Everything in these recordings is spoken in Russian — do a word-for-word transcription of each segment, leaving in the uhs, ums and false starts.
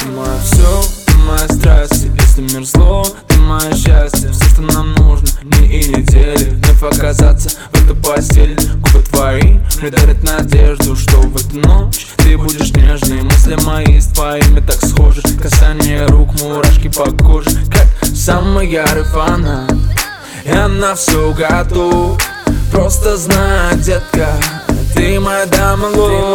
Ты мое все, ты моя страсть. Если мир зло, ты мое счастье. Все, что нам нужно, дни и недели. Вновь оказаться в этой постели. Губы твои мне дарят надежду, что в эту ночь ты будешь нежной. Мысли мои с твоими так схожи. Касание рук, мурашки по коже. Как самый ярый фанат, и она все готов. Просто знай, детка, ты моя дама лов.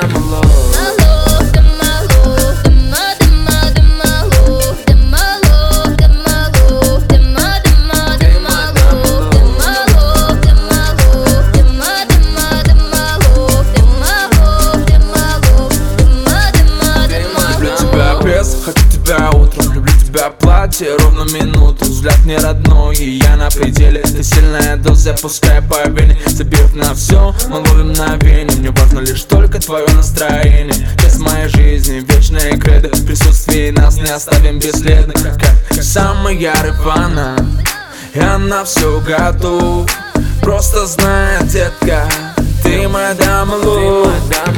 Хочу тебя утром, люблю тебя платье ровно минуту. Взгляд не родной, и я на пределе. Ты сильная доза, пускай по вене. Забив на все, мы ловим мгновение. Мне важно лишь только твое настроение. Часть моей жизни, вечная кредо. В присутствии нас не оставим бесследно. Как самый ярый фанат, и она все готов. Просто знай, детка, ты моя дама лов.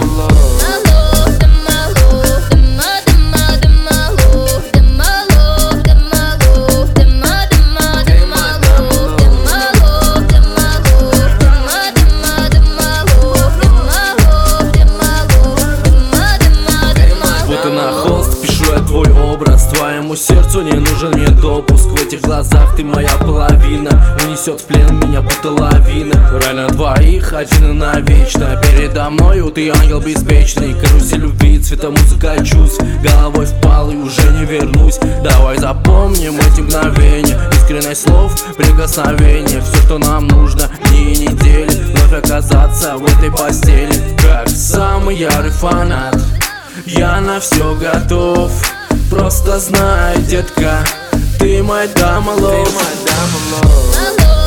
Твой образ, твоему сердцу не нужен мне допуск. В этих глазах ты моя половина. Унесет в плен меня будто лавина. Реально двоих, один и навечно. Передо мною ты ангел беспечный. Карусель любви, цвета музыка чувств. Головой впал и уже не вернусь. Давай запомним эти мгновения. Искренность слов, прикосновения. Все, что нам нужно, дни и недели. Вновь оказаться в этой постели. Как самый ярый фанат, я на все готов. Просто знай, детка, ты моя дама лов.